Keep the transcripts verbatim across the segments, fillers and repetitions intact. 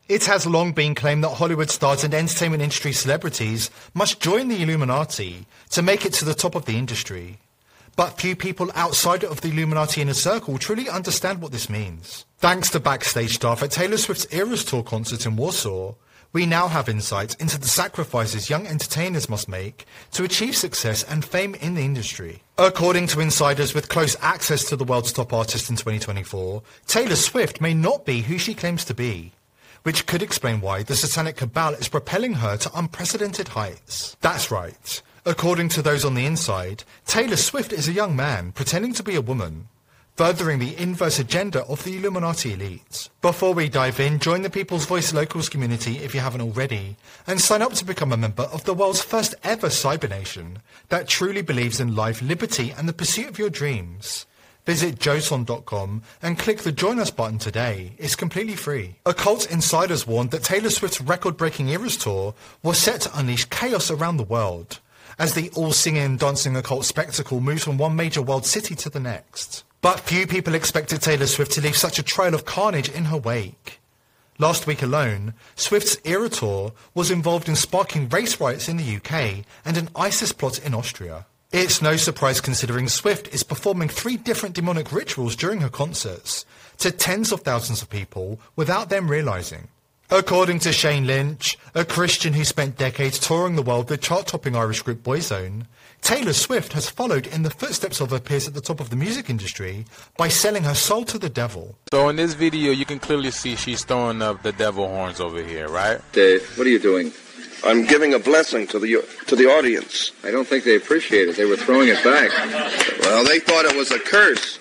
It has long been claimed that Hollywood stars and entertainment industry celebrities must join the Illuminati to make it to the top of the industry. But few people outside of the Illuminati inner circle truly understand what this means. Thanks to backstage staff at Taylor Swift's Eras Tour concert in Warsaw, we now have insight into the sacrifices young entertainers must make to achieve success and fame in the industry. According to insiders with close access to the world's top artist in twenty twenty-four, Taylor Swift may not be who she claims to be, which could explain why the satanic cabal is propelling her to unprecedented heights. That's right. According to those on the inside, Taylor Swift is a young man pretending to be a woman, furthering the inverse agenda of the Illuminati elite. Before we dive in, join the People's Voice Locals community if you haven't already, and sign up to become a member of the world's first ever cyber nation that truly believes in life, liberty and the pursuit of your dreams. Visit joson dot com and click the Join Us button today. It's completely free. Occult insiders warned that Taylor Swift's record-breaking Eras Tour was set to unleash chaos around the world, as the all-singing and dancing occult spectacle moves from one major world city to the next. But few people expected Taylor Swift to leave such a trail of carnage in her wake. Last week alone, Swift's Era Tour was involved in sparking race riots in the U K and an ISIS plot in Austria. It's no surprise considering Swift is performing three different demonic rituals during her concerts to tens of thousands of people without them realising. According to Shane Lynch, a Christian who spent decades touring the world with chart-topping Irish group Boyzone, Taylor Swift has followed in the footsteps of her peers at the top of the music industry by selling her soul to the devil. So in this video, you can clearly see she's throwing up the devil horns over here, right? Dave, what are you doing? I'm giving a blessing to the to the audience. I don't think they appreciate it. They were throwing it back. Well, they thought it was a curse.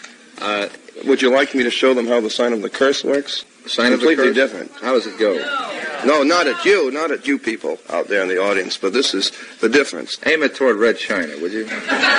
Uh, Would you like me to show them how the sign of the curse works? The sign Completely of the curse? different. How does it go? No, not at you, not at you people out there in the audience, but this is the difference. Aim it toward Red China, would you?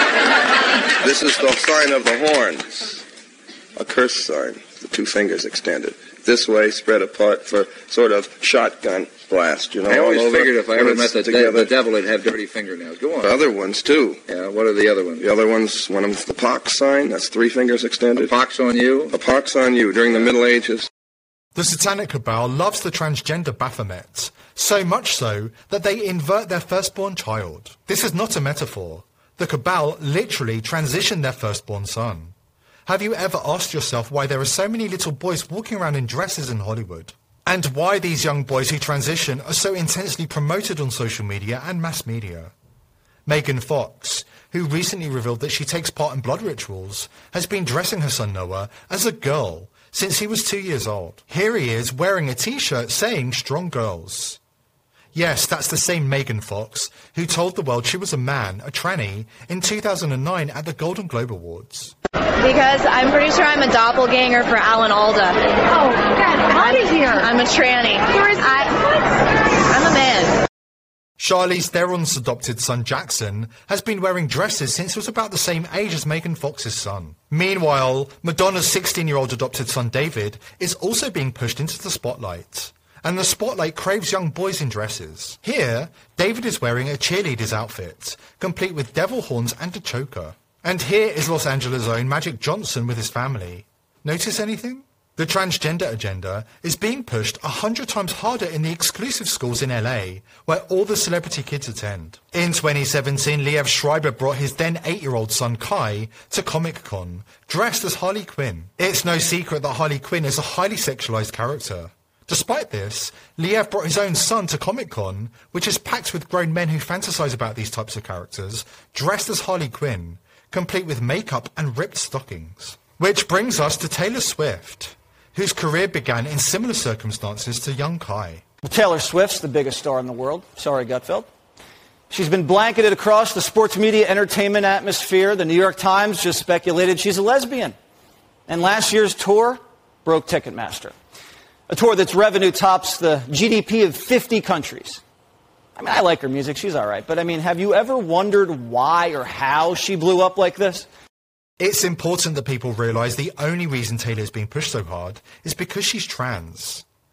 This is the sign of the horns. A curse sign, the two fingers extended. This way, spread apart for sort of shotgun blast, you know. I always all over, figured if I ever met the, de- the devil, he'd have dirty fingernails. Go on. The other ones, too. Yeah, what are the other ones? The other ones, one of them's the pox sign, that's three fingers extended. A pox on you? A pox on you during the Middle Ages. The satanic cabal loves the transgender Baphomet, so much so that they invert their firstborn child. This is not a metaphor. The cabal literally transitioned their firstborn son. Have you ever asked yourself why there are so many little boys walking around in dresses in Hollywood? And why these young boys who transition are so intensely promoted on social media and mass media? Megan Fox, who recently revealed that she takes part in blood rituals, has been dressing her son Noah as a girl since he was two years old. Here he is wearing a t-shirt saying "Strong Girls." Yes, that's the same Megan Fox who told the world she was a man, a tranny, in two thousand nine at the Golden Globe Awards. Because I'm pretty sure I'm a doppelganger for Alan Alda. Oh, God, out of here. I'm a tranny. There is... I, I'm a man. Charlize Theron's adopted son Jackson has been wearing dresses since he was about the same age as Megan Fox's son. Meanwhile, Madonna's sixteen-year-old adopted son David is also being pushed into the spotlight. And the spotlight craves young boys in dresses. Here, David is wearing a cheerleader's outfit, complete with devil horns and a choker. And here is Los Angeles' own Magic Johnson with his family. Notice anything? The transgender agenda is being pushed a hundred times harder in the exclusive schools in L A, where all the celebrity kids attend. In twenty seventeen, Liev Schreiber brought his then eight-year-old son Kai to Comic-Con, dressed as Harley Quinn. It's no secret that Harley Quinn is a highly sexualized character. Despite this, Liev brought his own son to Comic-Con, which is packed with grown men who fantasize about these types of characters, dressed as Harley Quinn, complete with makeup and ripped stockings. Which brings us to Taylor Swift, whose career began in similar circumstances to young Kai. Well, Taylor Swift's the biggest star in the world. Sorry, Gutfeld. She's been blanketed across the sports media entertainment atmosphere. The New York Times just speculated she's a lesbian. And last year's tour broke Ticketmaster. A tour that's revenue tops the G D P of fifty countries. I mean, I like her music. She's all right. But, I mean, have you ever wondered why or how she blew up like this? It's important that people realise the only reason Taylor is being pushed so hard is because she's trans.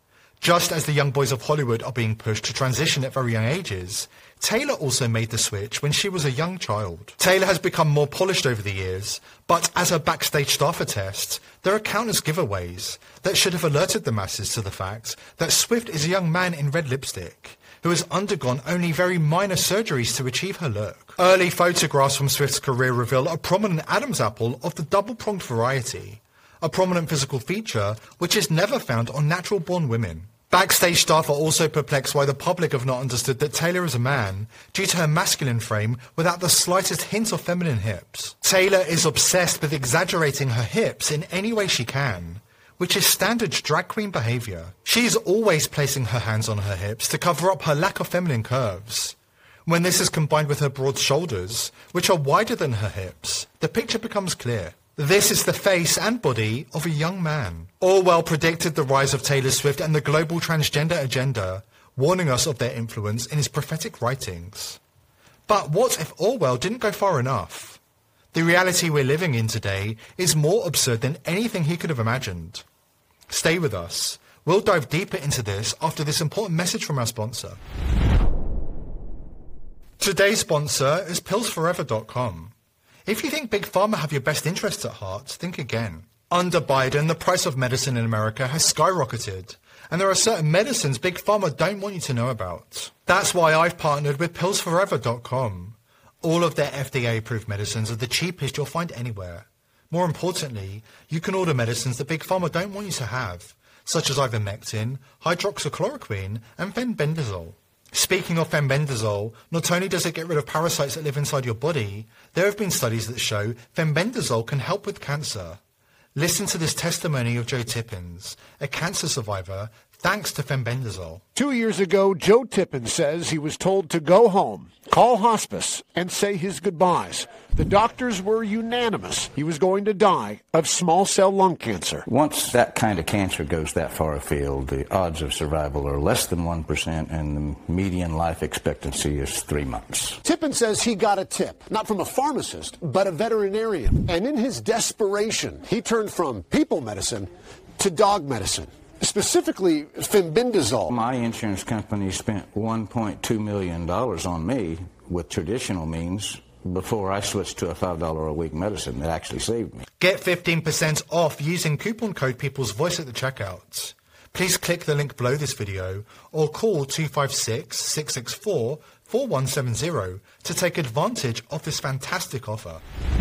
Just as the young boys of Hollywood are being pushed to transition at very young ages, Taylor also made the switch when she was a young child. Taylor has become more polished over the years, but as her backstage staff attests, there are countless giveaways that should have alerted the masses to the fact that Swift is a young man in red lipstick who has undergone only very minor surgeries to achieve her look. Early photographs from Swift's career reveal a prominent Adam's apple of the double-pronged variety, a prominent physical feature which is never found on natural-born women. Backstage staff are also perplexed why the public have not understood that Taylor is a man due to her masculine frame without the slightest hint of feminine hips. Taylor is obsessed with exaggerating her hips in any way she can, which is standard drag queen behaviour. She is always placing her hands on her hips to cover up her lack of feminine curves. When this is combined with her broad shoulders, which are wider than her hips, the picture becomes clear. This is the face and body of a young man. Orwell predicted the rise of Taylor Swift and the global transgender agenda, warning us of their influence in his prophetic writings. But what if Orwell didn't go far enough? The reality we're living in today is more absurd than anything he could have imagined. Stay with us. We'll dive deeper into this after this important message from our sponsor. Today's sponsor is pills forever dot com. If you think Big Pharma have your best interests at heart, think again. Under Biden, the price of medicine in America has skyrocketed, and there are certain medicines Big Pharma don't want you to know about. That's why I've partnered with pills forever dot com. All of their F D A-approved medicines are the cheapest you'll find anywhere. More importantly, you can order medicines that Big Pharma don't want you to have, such as ivermectin, hydroxychloroquine, and fenbendazole. Speaking of fenbendazole, not only does it get rid of parasites that live inside your body, there have been studies that show fenbendazole can help with cancer. Listen to this testimony of Joe Tippins, a cancer survivor, thanks to fenbendazole. Two years ago, Joe Tippins says he was told to go home, call hospice, and say his goodbyes. The doctors were unanimous. He was going to die of small cell lung cancer. Once that kind of cancer goes that far afield, the odds of survival are less than one percent, and the median life expectancy is three months. Tippins says he got a tip, not from a pharmacist, but a veterinarian. And in his desperation, he turned from people medicine to dog medicine. Specifically, fenbendazole. My insurance company spent one point two million dollars on me with traditional means before I switched to a five dollars a week medicine that actually saved me. Get fifteen percent off using coupon code People's Voice at the checkout. Please click the link below this video or call two five six, six six four, four one seven zero to take advantage of this fantastic offer.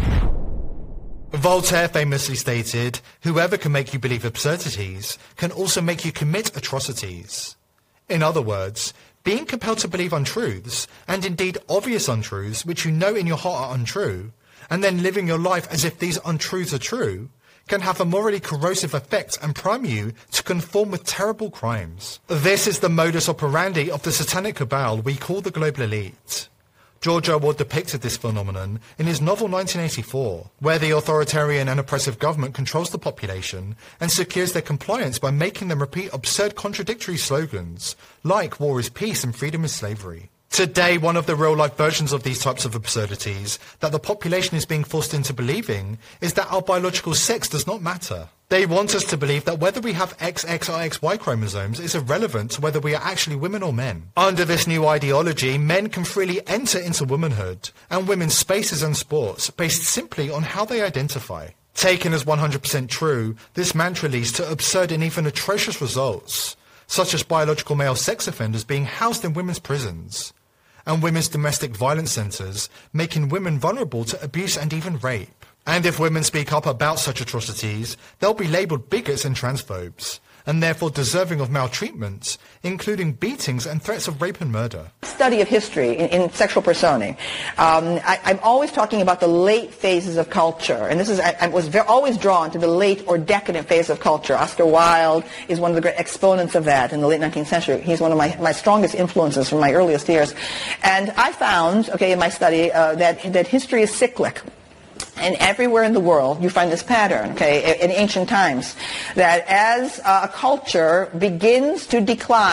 Voltaire famously stated, "Whoever can make you believe absurdities can also make you commit atrocities." In other words, being compelled to believe untruths, and indeed obvious untruths which you know in your heart are untrue, and then living your life as if these untruths are true, can have a morally corrosive effect and prime you to conform with terrible crimes. This is the modus operandi of the satanic cabal we call the global elite. George Orwell depicted this phenomenon in his novel nineteen eighty-four, where the authoritarian and oppressive government controls the population and secures their compliance by making them repeat absurd contradictory slogans, like war is peace and freedom is slavery. Today, one of the real-life versions of these types of absurdities that the population is being forced into believing is that our biological sex does not matter. They want us to believe that whether we have X X or X Y chromosomes is irrelevant to whether we are actually women or men. Under this new ideology, men can freely enter into womanhood and women's spaces and sports based simply on how they identify. Taken as one hundred percent true, this mantra leads to absurd and even atrocious results, such as biological male sex offenders being housed in women's prisons, and women's domestic violence centres, making women vulnerable to abuse and even rape. And if women speak up about such atrocities, they'll be labelled bigots and transphobes, and therefore deserving of maltreatment, including beatings and threats of rape and murder. Study of history in, in sexual personae. Um, I, I'm always talking about the late phases of culture, and this is I, I was very, always drawn to the late or decadent phase of culture. Oscar Wilde is one of the great exponents of that in the late nineteenth century. He's one of my, my strongest influences from my earliest years. And I found, okay, in my study, uh, that, that history is cyclic. And everywhere in the world, you find this pattern, okay, in ancient times, that as a culture begins to decline,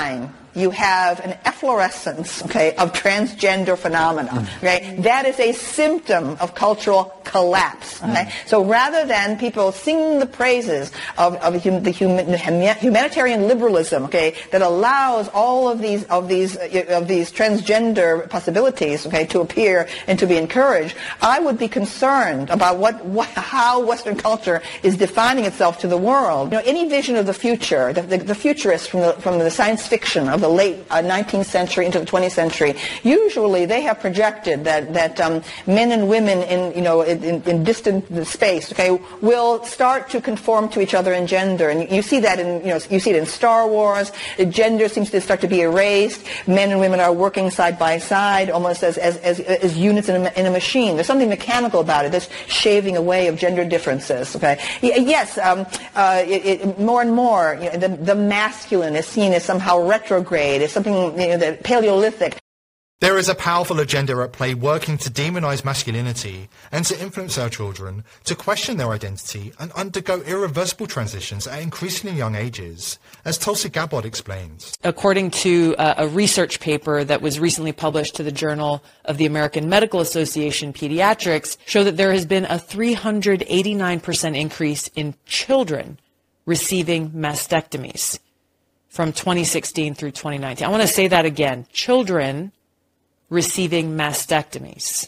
you have an efflorescence, okay, of transgender phenomena, okay? That is a symptom of cultural collapse, okay? So rather than people singing the praises of, of hum, the human, humanitarian liberalism, okay, that allows all of these of these uh, of these transgender possibilities, okay, to appear and to be encouraged, I would be concerned about what, what how Western culture is defining itself to the world. You know, any vision of the future, the, the, the futurists from the from the science fiction of the late uh, nineteenth century into the twentieth century, usually they have projected that that um, men and women in you know in, in distant space, okay, will start to conform to each other in gender, and you, you see that in you know you see it in Star Wars. Gender seems to start to be erased. Men and women are working side by side, almost as as as, as units in a, in a machine. There's something mechanical about it. This shaving away of gender differences. Okay, y- yes, um, uh, it, it, more and more, you know, the the masculine is seen as somehow retrograde, as something you know, that Paleolithic. There is a powerful agenda at play working to demonize masculinity and to influence our children to question their identity and undergo irreversible transitions at increasingly young ages, as Tulsi Gabbard explains. According to uh, a research paper that was recently published to the Journal of the American Medical Association Pediatrics, show that there has been a three hundred eighty-nine percent increase in children receiving mastectomies from twenty sixteen through twenty nineteen. I want to say that again. Children receiving mastectomies.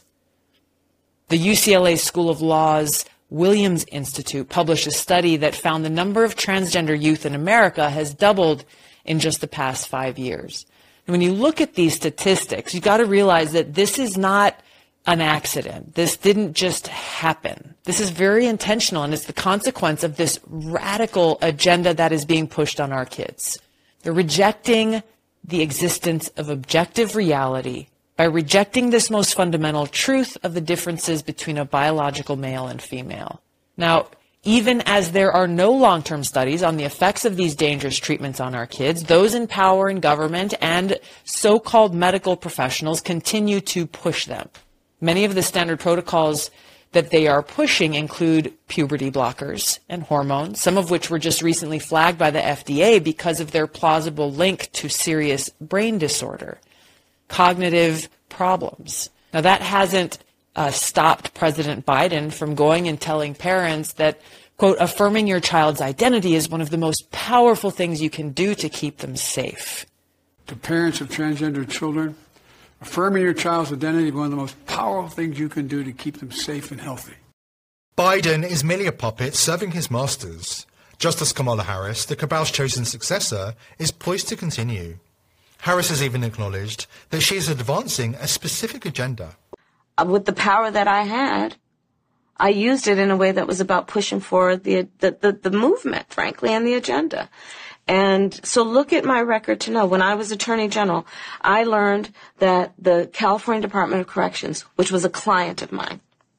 The U C L A School of Law's Williams Institute published a study that found the number of transgender youth in America has doubled in just the past five years. And when you look at these statistics, you've got to realize that this is not an accident. This didn't just happen. This is very intentional, and it's the consequence of this radical agenda that is being pushed on our kids. They're rejecting the existence of objective reality by rejecting this most fundamental truth of the differences between a biological male and female. Now, even as there are no long-term studies on the effects of these dangerous treatments on our kids, those in power in government and so-called medical professionals continue to push them. Many of the standard protocols that they are pushing include puberty blockers and hormones, some of which were just recently flagged by the F D A because of their plausible link to serious brain disorder, cognitive problems. Now, that hasn't uh, stopped President Biden from going and telling parents that, quote, affirming your child's identity is one of the most powerful things you can do to keep them safe. To parents of transgender children, affirming your child's identity is one of the most powerful things you can do to keep them safe and healthy. Biden is merely a puppet serving his masters. Just as Kamala Harris, the cabal's chosen successor, is poised to continue. Harris has even acknowledged that she is advancing a specific agenda. With the power that I had, I used it in a way that was about pushing forward the, the, the, the movement, frankly, and the agenda. And so look at my record to know. When I was Attorney General, I learned that the California Department of Corrections, which was a client of mine,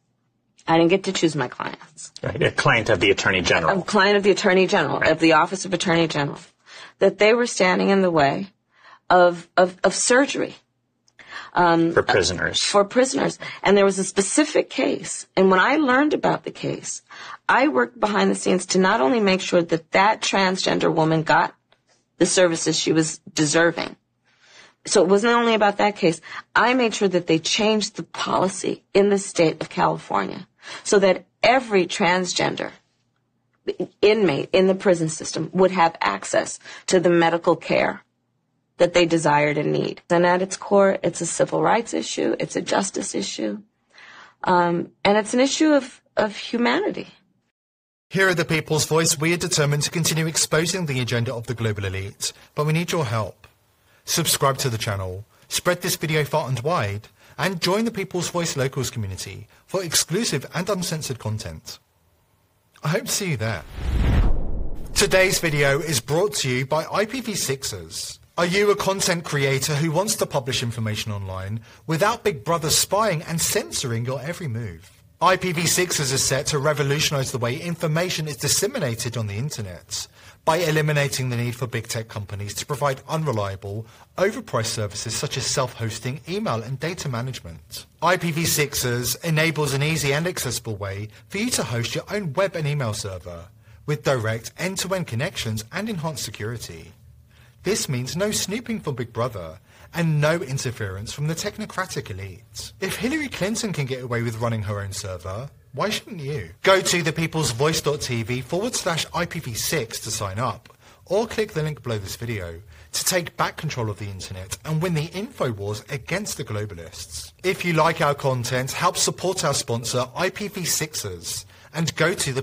I didn't get to choose my clients. A client of the Attorney General. A client of the Attorney General, right. Of the Office of Attorney General, that they were standing in the way of of, of surgery. Um, for prisoners. Uh, for prisoners. And there was a specific case. And when I learned about the case, I worked behind the scenes to not only make sure that that transgender woman got the services she was deserving. So it wasn't only about that case. I made sure that they changed the policy in the state of California so that every transgender inmate in the prison system would have access to the medical care that they desired and need. And at its core, it's a civil rights issue, it's a justice issue, um, and it's an issue of, of humanity. Here at The People's Voice, we are determined to continue exposing the agenda of the global elite, but we need your help. Subscribe to the channel, spread this video far and wide, and join the People's Voice Locals community for exclusive and uncensored content. I hope to see you there. Today's video is brought to you by I P v sixers. Are you a content creator who wants to publish information online without Big Brother spying and censoring your every move? I P v sixers is set to revolutionize the way information is disseminated on the internet by eliminating the need for big tech companies to provide unreliable, overpriced services such as self-hosting, email and data management. I P v sixers enables an easy and accessible way for you to host your own web and email server with direct end-to-end connections and enhanced security. This means no snooping from Big Brother and no interference from the technocratic elite. If Hillary Clinton can get away with running her own server, why shouldn't you? Go to thepeoplesvoice.tv forward slash I P v six to sign up, or click the link below this video to take back control of the internet and win the info wars against the globalists. If you like our content, help support our sponsor I P v sixers and go to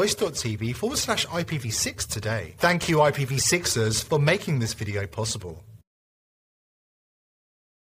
thepeoplesvoice.tv forward slash I P v six today. Thank you I P v sixers for making this video possible.